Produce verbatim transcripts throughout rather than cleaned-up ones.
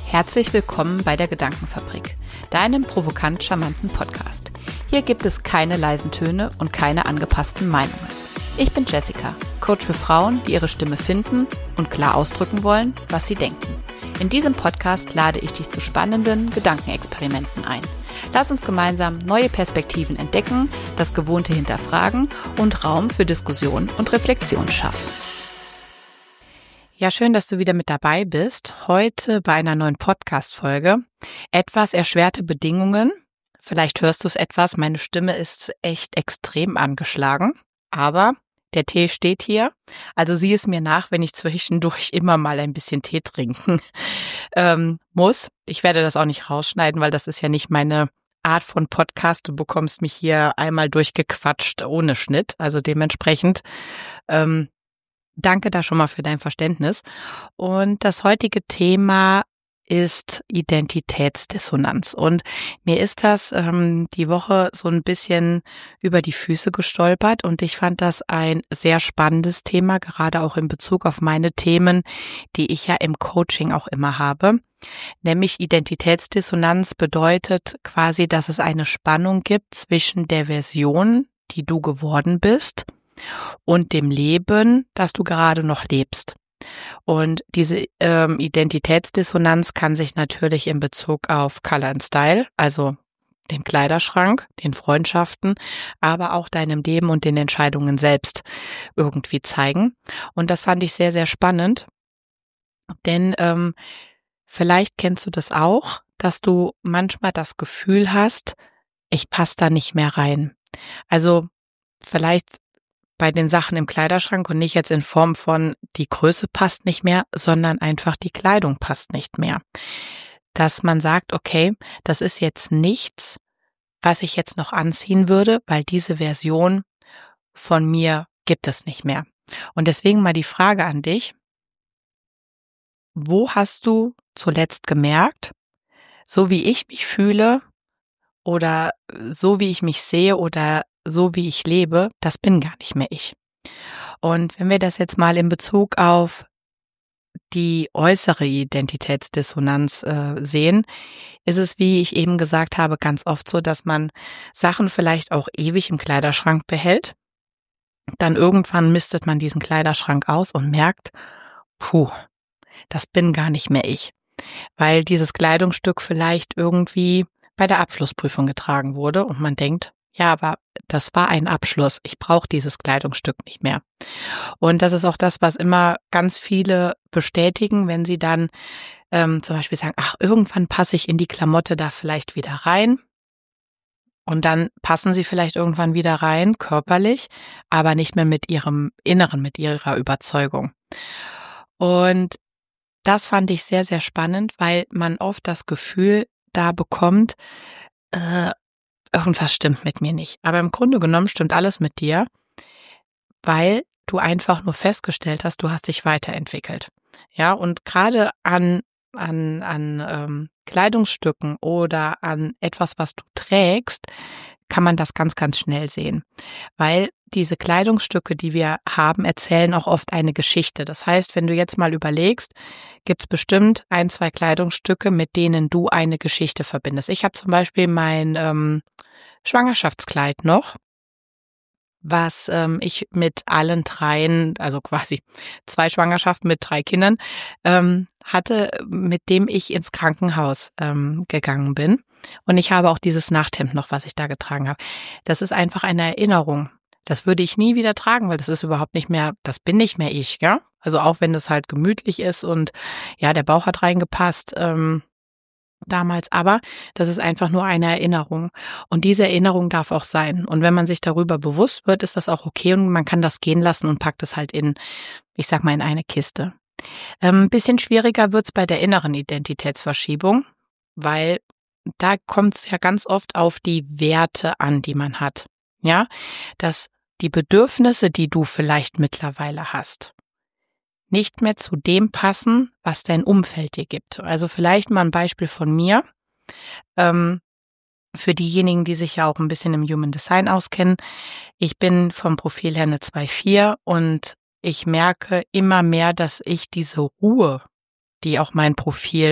Herzlich willkommen bei der Gedankenfabrik, deinem provokant charmanten Podcast. Hier gibt es keine leisen Töne und keine angepassten Meinungen. Ich bin Jessica, Coach für Frauen, die ihre Stimme finden und klar ausdrücken wollen, was sie denken. In diesem Podcast lade ich dich zu spannenden Gedankenexperimenten ein. Lass uns gemeinsam neue Perspektiven entdecken, das Gewohnte hinterfragen und Raum für Diskussion und Reflexion schaffen. Ja, schön, dass du wieder mit dabei bist. Heute bei einer neuen Podcast-Folge. Etwas erschwerte Bedingungen. Vielleicht hörst du es etwas, meine Stimme ist echt extrem angeschlagen, aber der Tee steht hier. Also sieh es mir nach, wenn ich zwischendurch immer mal ein bisschen Tee trinken ähm, muss. Ich werde das auch nicht rausschneiden, weil das ist ja nicht meine Art von Podcast. Du bekommst mich hier einmal durchgequatscht ohne Schnitt. Also dementsprechend ähm, danke da schon mal für dein Verständnis. Und das heutige Thema ist Identitätsdissonanz. Und mir ist das ähm, die Woche so ein bisschen über die Füße gestolpert und ich fand das ein sehr spannendes Thema, gerade auch in Bezug auf meine Themen, die ich ja im Coaching auch immer habe. Nämlich Identitätsdissonanz bedeutet quasi, dass es eine Spannung gibt zwischen der Version, die du geworden bist, und dem Leben, das du gerade noch lebst. Und diese ähm, Identitätsdissonanz kann sich natürlich in Bezug auf Color and Style, also dem Kleiderschrank, den Freundschaften, aber auch deinem Leben und den Entscheidungen selbst irgendwie zeigen. Und das fand ich sehr, sehr spannend, denn ähm, vielleicht kennst du das auch, dass du manchmal das Gefühl hast, ich passe da nicht mehr rein. Also vielleicht bei den Sachen im Kleiderschrank und nicht jetzt in Form von die Größe passt nicht mehr, sondern einfach die Kleidung passt nicht mehr. Dass man sagt, okay, das ist jetzt nichts, was ich jetzt noch anziehen würde, weil diese Version von mir gibt es nicht mehr. Und deswegen mal die Frage an dich, wo hast du zuletzt gemerkt, so wie ich mich fühle oder so wie ich mich sehe oder so wie ich lebe, das bin gar nicht mehr ich. Und wenn wir das jetzt mal in Bezug auf die äußere Identitätsdissonanz äh, sehen, ist es, wie ich eben gesagt habe, ganz oft so, dass man Sachen vielleicht auch ewig im Kleiderschrank behält. Dann irgendwann mistet man diesen Kleiderschrank aus und merkt, puh, das bin gar nicht mehr ich. Weil dieses Kleidungsstück vielleicht irgendwie bei der Abschlussprüfung getragen wurde und man denkt, ja, aber das war ein Abschluss. Ich brauche dieses Kleidungsstück nicht mehr. Und das ist auch das, was immer ganz viele bestätigen, wenn sie dann ähm, zum Beispiel sagen, ach, irgendwann passe ich in die Klamotte da vielleicht wieder rein. Und dann passen sie vielleicht irgendwann wieder rein, körperlich, aber nicht mehr mit ihrem Inneren, mit ihrer Überzeugung. Und das fand ich sehr, sehr spannend, weil man oft das Gefühl da bekommt, äh, irgendwas stimmt mit mir nicht. Aber im Grunde genommen stimmt alles mit dir, weil du einfach nur festgestellt hast, du hast dich weiterentwickelt. Ja, und gerade an, an, an ähm, Kleidungsstücken oder an etwas, was du trägst, kann man das ganz, ganz schnell sehen. Weil diese Kleidungsstücke, die wir haben, erzählen auch oft eine Geschichte. Das heißt, wenn du jetzt mal überlegst, gibt es bestimmt ein, zwei Kleidungsstücke, mit denen du eine Geschichte verbindest. Ich habe zum Beispiel mein ähm, Schwangerschaftskleid noch, was ähm, ich mit allen dreien, also quasi zwei Schwangerschaften mit drei Kindern, ähm, hatte, mit dem ich ins Krankenhaus ähm, gegangen bin. Und ich habe auch dieses Nachthemd noch, was ich da getragen habe. Das ist einfach eine Erinnerung. Das würde ich nie wieder tragen, weil das ist überhaupt nicht mehr, das bin nicht mehr ich, ja. Also auch wenn das halt gemütlich ist und ja, der Bauch hat reingepasst, ähm, damals, aber das ist einfach nur eine Erinnerung. Und diese Erinnerung darf auch sein. Und wenn man sich darüber bewusst wird, ist das auch okay und man kann das gehen lassen und packt es halt in, ich sag mal, in eine Kiste. Ein ähm, bisschen schwieriger wird's bei der inneren Identitätsverschiebung, weil da kommt es ja ganz oft auf die Werte an, die man hat. Ja, dass die Bedürfnisse, die du vielleicht mittlerweile hast, nicht mehr zu dem passen, was dein Umfeld dir gibt. Also vielleicht mal ein Beispiel von mir. Ähm, für diejenigen, die sich ja auch ein bisschen im Human Design auskennen. Ich bin vom Profil her eine zwei vier und ich merke immer mehr, dass ich diese Ruhe, die auch mein Profil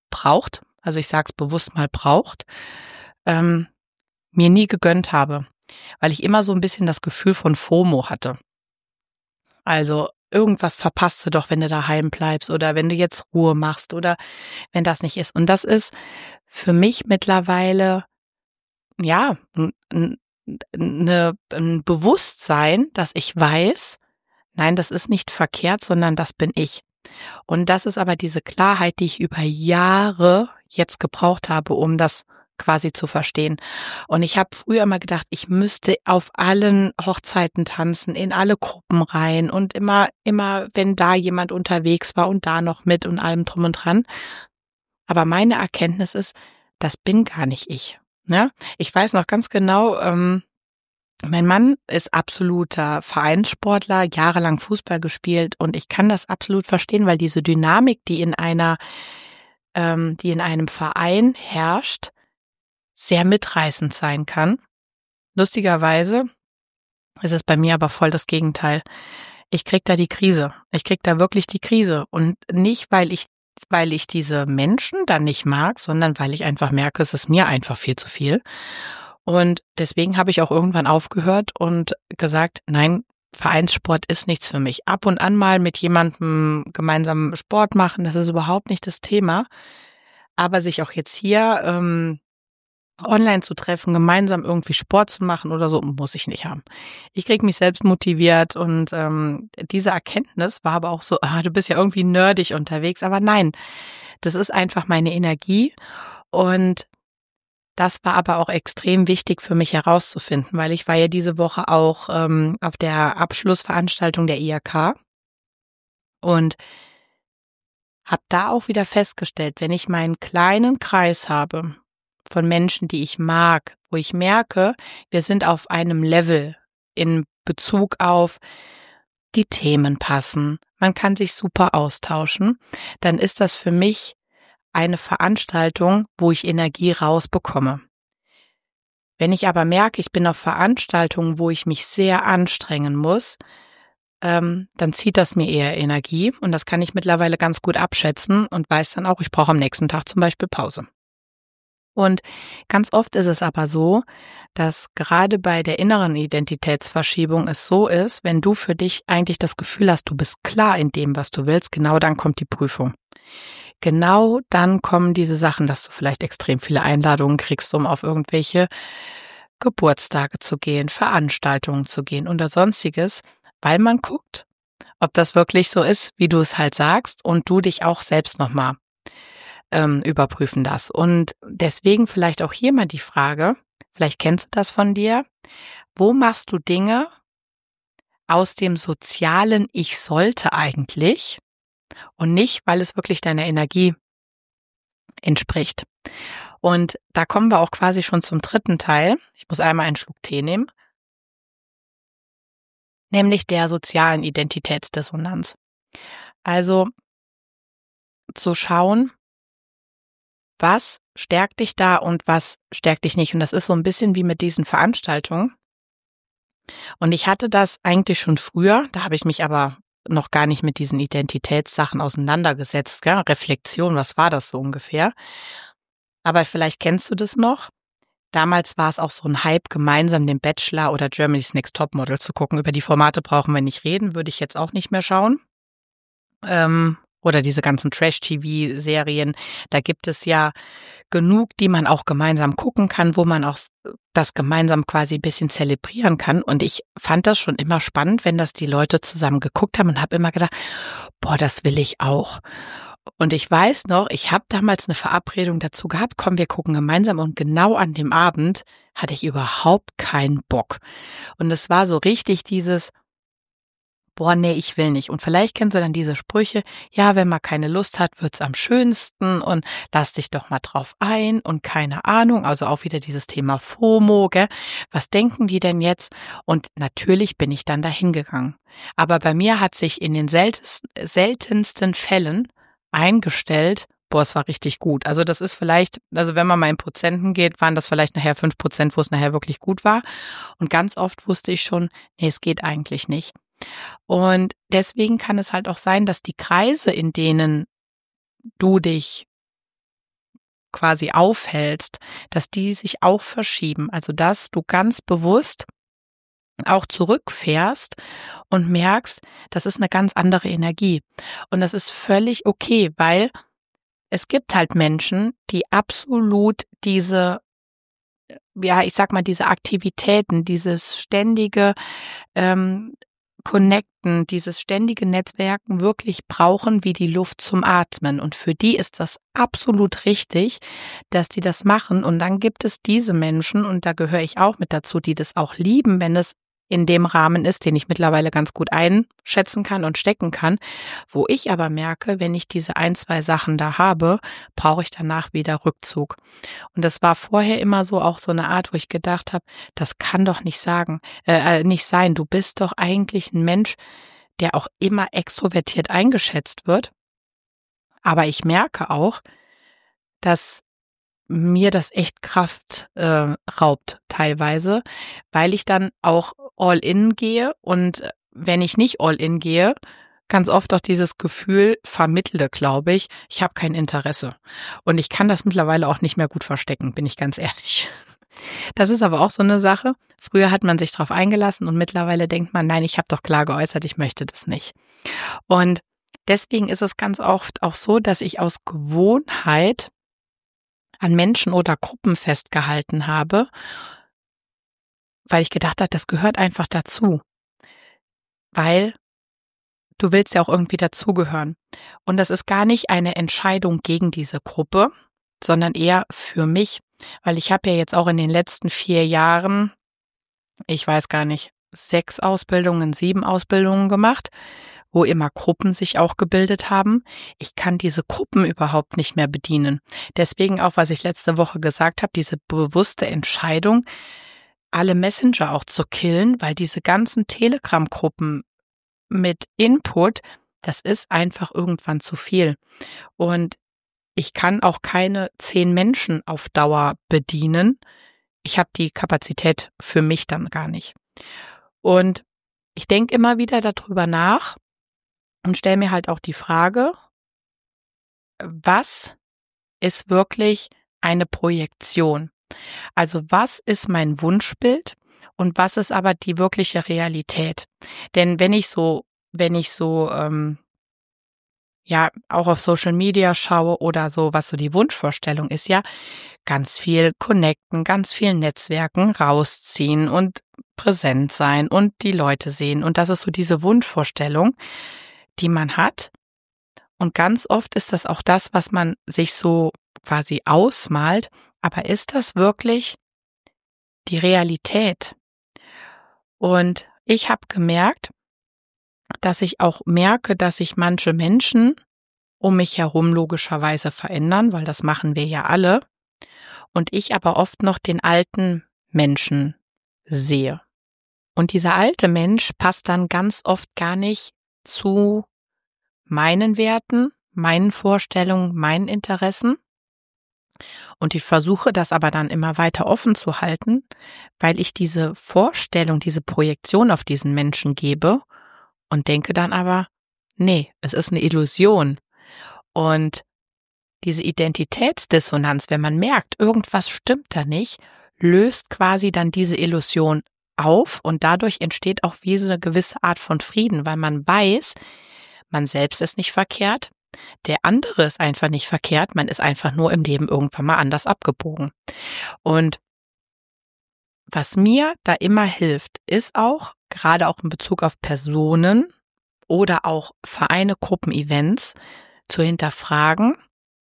braucht, also ich sage es bewusst mal braucht, ähm, mir nie gegönnt habe, weil ich immer so ein bisschen das Gefühl von FOMO hatte. Also, irgendwas verpasst du doch, wenn du daheim bleibst oder wenn du jetzt Ruhe machst oder wenn das nicht ist. Und das ist für mich mittlerweile, ja, 'n 'n 'ne 'n Bewusstsein, dass ich weiß: „Nein, das ist nicht verkehrt, sondern das bin ich.“ Und das ist aber diese Klarheit, die ich über Jahre jetzt gebraucht habe, um das quasi zu verstehen. Und ich habe früher immer gedacht, ich müsste auf allen Hochzeiten tanzen, in alle Gruppen rein und immer immer, wenn da jemand unterwegs war und da noch mit und allem drum und dran. Aber meine Erkenntnis ist, das bin gar nicht ich, ne? Ich weiß noch ganz genau, ähm, mein Mann ist absoluter Vereinssportler, jahrelang Fußball gespielt und ich kann das absolut verstehen, weil diese Dynamik, die in einer ähm, die in einem Verein herrscht, sehr mitreißend sein kann. Lustigerweise ist es bei mir aber voll das Gegenteil. Ich kriege da die Krise. Ich kriege da wirklich die Krise und nicht, weil ich weil ich diese Menschen dann nicht mag, sondern weil ich einfach merke, es ist mir einfach viel zu viel. Und deswegen habe ich auch irgendwann aufgehört und gesagt: „Nein, Vereinssport ist nichts für mich.“ Ab und an mal mit jemandem gemeinsam Sport machen, das ist überhaupt nicht das Thema. Aber sich auch jetzt hier, ähm, online zu treffen, gemeinsam irgendwie Sport zu machen oder so, muss ich nicht haben. Ich kriege mich selbst motiviert und, ähm, diese Erkenntnis war aber auch so: „Ah, du bist ja irgendwie nerdig unterwegs.“ Aber nein, das ist einfach meine Energie und das war aber auch extrem wichtig für mich herauszufinden, weil ich war ja diese Woche auch, ähm, auf der Abschlussveranstaltung der I H K und habe da auch wieder festgestellt, wenn ich meinen kleinen Kreis habe von Menschen, die ich mag, wo ich merke, wir sind auf einem Level in Bezug auf die Themen passen, man kann sich super austauschen, dann ist das für mich eine Veranstaltung, wo ich Energie rausbekomme. Wenn ich aber merke, ich bin auf Veranstaltungen, wo ich mich sehr anstrengen muss, ähm, dann zieht das mir eher Energie und das kann ich mittlerweile ganz gut abschätzen und weiß dann auch, ich brauche am nächsten Tag zum Beispiel Pause. Und ganz oft ist es aber so, dass gerade bei der inneren Identitätsverschiebung es so ist, wenn du für dich eigentlich das Gefühl hast, du bist klar in dem, was du willst, genau dann kommt die Prüfung. Genau dann kommen diese Sachen, dass du vielleicht extrem viele Einladungen kriegst, um auf irgendwelche Geburtstage zu gehen, Veranstaltungen zu gehen oder Sonstiges, weil man guckt, ob das wirklich so ist, wie du es halt sagst und du dich auch selbst nochmal ähm, überprüfen darfst. Und deswegen vielleicht auch hier mal die Frage, vielleicht kennst du das von dir, wo machst du Dinge aus dem sozialen Ich sollte eigentlich und nicht, weil es wirklich deiner Energie entspricht. Und da kommen wir auch quasi schon zum dritten Teil. Ich muss einmal einen Schluck Tee nehmen, nämlich der sozialen Identitätsdissonanz. Also zu schauen, was stärkt dich da und was stärkt dich nicht. Und das ist so ein bisschen wie mit diesen Veranstaltungen. Und ich hatte das eigentlich schon früher, da habe ich mich aber noch gar nicht mit diesen Identitätssachen auseinandergesetzt, gell? Reflexion, was war das so ungefähr? Aber vielleicht kennst du das noch. Damals war es auch so ein Hype, gemeinsam den Bachelor oder Germany's Next Topmodel zu gucken. Über die Formate brauchen wir nicht reden, würde ich jetzt auch nicht mehr schauen. Ähm, oder diese ganzen Trash-T V-Serien. Da gibt es ja genug, die man auch gemeinsam gucken kann, wo man auch s das gemeinsam quasi ein bisschen zelebrieren kann. Und ich fand das schon immer spannend, wenn das die Leute zusammen geguckt haben und habe immer gedacht: „Boah, das will ich auch.“ Und ich weiß noch, ich habe damals eine Verabredung dazu gehabt: „Komm, wir gucken gemeinsam.“ Und genau an dem Abend hatte ich überhaupt keinen Bock. Und es war so richtig dieses: „Boah, nee, ich will nicht.“ Und vielleicht kennst du dann diese Sprüche: „Ja, wenn man keine Lust hat, wird's am schönsten und lass dich doch mal drauf ein“ und keine Ahnung, also auch wieder dieses Thema FOMO, gell? Was denken die denn jetzt? Und natürlich bin ich dann dahin gegangen. Aber bei mir hat sich in den seltes seltensten Fällen eingestellt: „Boah, es war richtig gut.“ Also, das ist vielleicht, also wenn man mal in Prozenten geht, waren das vielleicht nachher fünf Prozent, wo es nachher wirklich gut war. Und ganz oft wusste ich schon: „Ne, es geht eigentlich nicht.“ Und deswegen kann es halt auch sein, dass die Kreise, in denen du dich quasi aufhältst, dass die sich auch verschieben. Also dass du ganz bewusst auch zurückfährst und merkst, das ist eine ganz andere Energie. Und das ist völlig okay, weil es gibt halt Menschen, die absolut diese, ja, ich sag mal, diese Aktivitäten, dieses ständige ähm, Connecten, dieses ständige Netzwerken wirklich brauchen wie die Luft zum Atmen. Und für die ist das absolut richtig, dass die das machen. Und dann gibt es diese Menschen, und da gehöre ich auch mit dazu, die das auch lieben, wenn es in dem Rahmen ist, den ich mittlerweile ganz gut einschätzen kann und stecken kann, wo ich aber merke, wenn ich diese ein, zwei Sachen da habe, brauche ich danach wieder Rückzug. Und das war vorher immer so auch so eine Art, wo ich gedacht habe, das kann doch nicht sagen, äh, nicht sein. Du bist doch eigentlich ein Mensch, der auch immer extrovertiert eingeschätzt wird. Aber ich merke auch, dass mir das echt Kraft äh, raubt teilweise, weil ich dann auch all in gehe und äh, wenn ich nicht all in gehe, ganz oft auch dieses Gefühl vermittle, glaube ich, ich habe kein Interesse. Und ich kann das mittlerweile auch nicht mehr gut verstecken, bin ich ganz ehrlich. Das ist aber auch so eine Sache. Früher hat man sich drauf eingelassen und mittlerweile denkt man, nein, ich habe doch klar geäußert, ich möchte das nicht. Und deswegen ist es ganz oft auch so, dass ich aus Gewohnheit an Menschen oder Gruppen festgehalten habe, weil ich gedacht habe, das gehört einfach dazu. Weil du willst ja auch irgendwie dazugehören. Und das ist gar nicht eine Entscheidung gegen diese Gruppe, sondern eher für mich. Weil ich habe ja jetzt auch in den letzten vier Jahren, ich weiß gar nicht, sechs Ausbildungen, sieben Ausbildungen gemacht, wo immer Gruppen sich auch gebildet haben. Ich kann diese Gruppen überhaupt nicht mehr bedienen. Deswegen auch, was ich letzte Woche gesagt habe, diese bewusste Entscheidung, alle Messenger auch zu killen, weil diese ganzen Telegram-Gruppen mit Input, das ist einfach irgendwann zu viel. Und ich kann auch keine zehn Menschen auf Dauer bedienen. Ich habe die Kapazität für mich dann gar nicht. Und ich denke immer wieder darüber nach, und stelle mir halt auch die Frage, was ist wirklich eine Projektion? Also was ist mein Wunschbild und was ist aber die wirkliche Realität? Denn wenn ich so, wenn ich so, ähm, ja, auch auf Social Media schaue oder so, was so die Wunschvorstellung ist, ja, ganz viel connecten, ganz viel Netzwerken, rausziehen und präsent sein und die Leute sehen. Und das ist so diese Wunschvorstellung, die man hat. Und ganz oft ist das auch das, was man sich so quasi ausmalt. Aber ist das wirklich die Realität? Und ich habe gemerkt, dass ich auch merke, dass sich manche Menschen um mich herum logischerweise verändern, weil das machen wir ja alle. Und ich aber oft noch den alten Menschen sehe. Und dieser alte Mensch passt dann ganz oft gar nicht zu meinen Werten, meinen Vorstellungen, meinen Interessen. Und ich versuche das aber dann immer weiter offen zu halten, weil ich diese Vorstellung, diese Projektion auf diesen Menschen gebe und denke dann aber, nee, es ist eine Illusion. Und diese Identitätsdissonanz, wenn man merkt, irgendwas stimmt da nicht, löst quasi dann diese Illusion auf und dadurch entsteht auch wie so eine gewisse Art von Frieden, weil man weiß, man selbst ist nicht verkehrt, der andere ist einfach nicht verkehrt, man ist einfach nur im Leben irgendwann mal anders abgebogen. Und was mir da immer hilft, ist auch, gerade auch in Bezug auf Personen oder auch Vereine, Gruppen, Events, zu hinterfragen,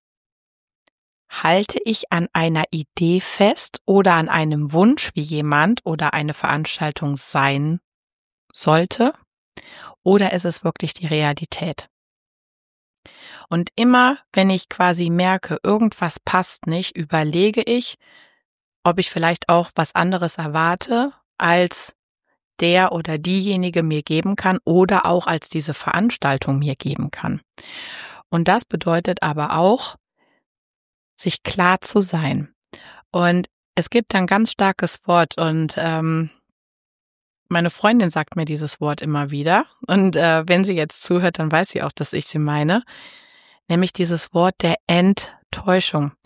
halte ich an einer Idee fest oder an einem Wunsch, wie jemand oder eine Veranstaltung sein sollte, oder ist es wirklich die Realität? Und immer, wenn ich quasi merke, irgendwas passt nicht, überlege ich, ob ich vielleicht auch was anderes erwarte, als der oder diejenige mir geben kann oder auch als diese Veranstaltung mir geben kann. Und das bedeutet aber auch, sich klar zu sein. Und es gibt ein ganz starkes Wort und ähm, meine Freundin sagt mir dieses Wort immer wieder. Und äh, wenn sie jetzt zuhört, dann weiß sie auch, dass ich sie meine. Nämlich dieses Wort der Enttäuschung.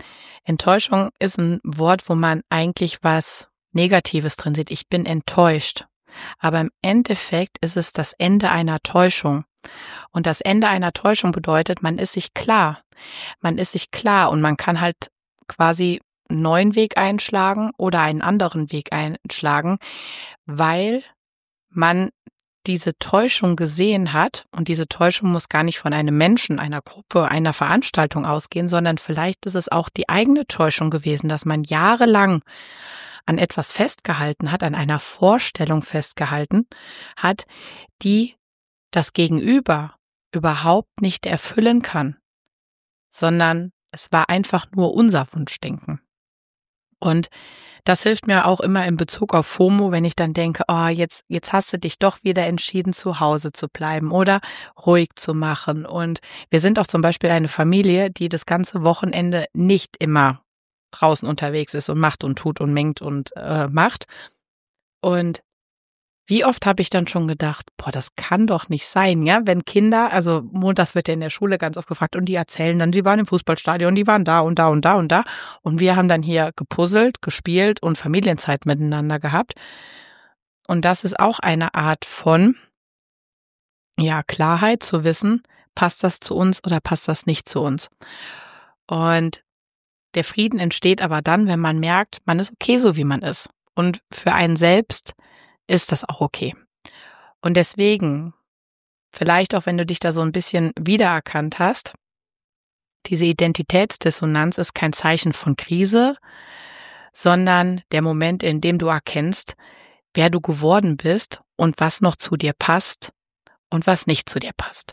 Enttäuschung ist ein Wort, wo man eigentlich was Negatives drin sieht. Ich bin enttäuscht. Aber im Endeffekt ist es das Ende einer Täuschung. Und das Ende einer Täuschung bedeutet, man ist sich klar. Man ist sich klar und man kann halt quasi einen neuen Weg einschlagen oder einen anderen Weg einschlagen, weil man diese Täuschung gesehen hat, und diese Täuschung muss gar nicht von einem Menschen, einer Gruppe, einer Veranstaltung ausgehen, sondern vielleicht ist es auch die eigene Täuschung gewesen, dass man jahrelang an etwas festgehalten hat, an einer Vorstellung festgehalten hat, die das Gegenüber überhaupt nicht erfüllen kann, sondern es war einfach nur unser Wunschdenken. Und das hilft mir auch immer in Bezug auf FOMO, wenn ich dann denke, oh, jetzt, jetzt hast du dich doch wieder entschieden, zu Hause zu bleiben oder ruhig zu machen. Und wir sind auch zum Beispiel eine Familie, die das ganze Wochenende nicht immer draußen unterwegs ist und macht und tut und mengt und äh, macht. Und wie oft habe ich dann schon gedacht, boah, das kann doch nicht sein, ja, wenn Kinder, also montags wird ja in der Schule ganz oft gefragt und die erzählen dann, sie waren im Fußballstadion, die waren da und da und da und da und wir haben dann hier gepuzzelt, gespielt und Familienzeit miteinander gehabt. Und das ist auch eine Art von, ja, Klarheit zu wissen, passt das zu uns oder passt das nicht zu uns. Und der Frieden entsteht aber dann, wenn man merkt, man ist okay, so wie man ist. Und für einen selbst ist das auch okay. Und deswegen, vielleicht auch wenn du dich da so ein bisschen wiedererkannt hast, diese Identitätsdissonanz ist kein Zeichen von Krise, sondern der Moment, in dem du erkennst, wer du geworden bist und was noch zu dir passt und was nicht zu dir passt.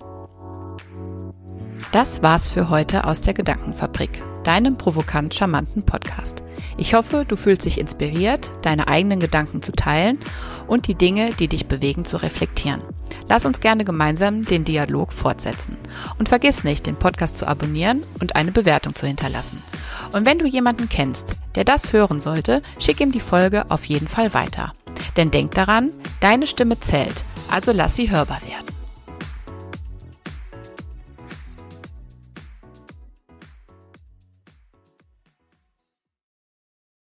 Das war's für heute aus der Gedankenfabrik, deinem provokant charmanten Podcast. Ich hoffe, du fühlst dich inspiriert, deine eigenen Gedanken zu teilen und die Dinge, die dich bewegen, zu reflektieren. Lass uns gerne gemeinsam den Dialog fortsetzen. Und vergiss nicht, den Podcast zu abonnieren und eine Bewertung zu hinterlassen. Und wenn du jemanden kennst, der das hören sollte, schick ihm die Folge auf jeden Fall weiter. Denn denk daran, deine Stimme zählt, also lass sie hörbar werden.